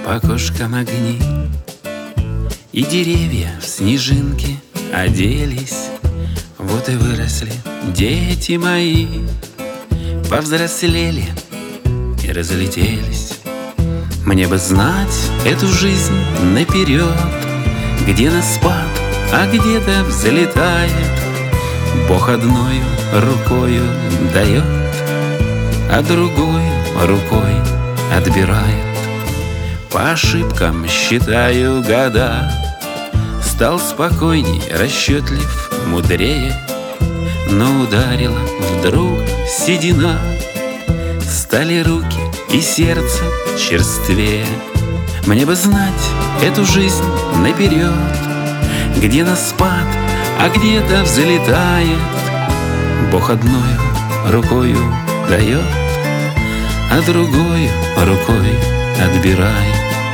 по окошкам огни, и деревья в снежинки оделись. Вот и выросли дети мои, повзрослели и разлетелись. Мне бы знать эту жизнь наперед, где на спад, а где-то взлетает. Бог одною рукою дает, а другой рукой отбирает. По ошибкам считаю года, стал спокойней, расчетлив, мудрее. Но ударила вдруг седина, стали руки и сердце черствее. Мне бы знать эту жизнь наперед, где на спад, а где-то взлетает. Бог одною рукою дает, а другой рукой отбирает.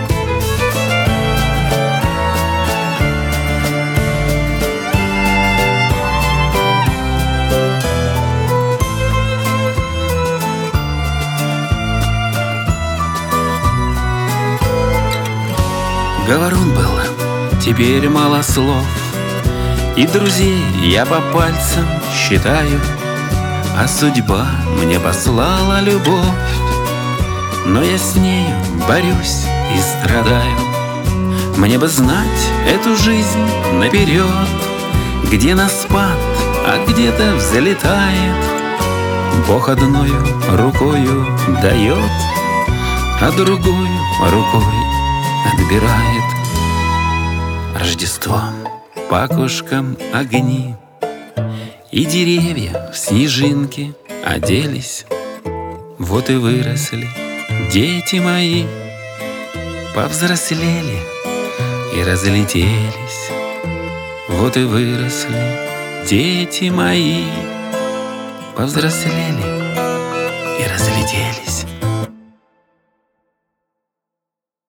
Говорун был, теперь мало слов, и друзей я по пальцам считаю, а судьба мне послала любовь, но я с нею борюсь и страдаю. Мне бы знать эту жизнь наперед, где на спад, а где-то взлетает. Бог одною рукою дает, а другой рукой отбирает. Рождеством по окошкам огни, и деревья в снежинки оделись. Вот и выросли дети мои, повзрослели и разлетелись. Вот и выросли дети мои, повзрослели и разлетелись.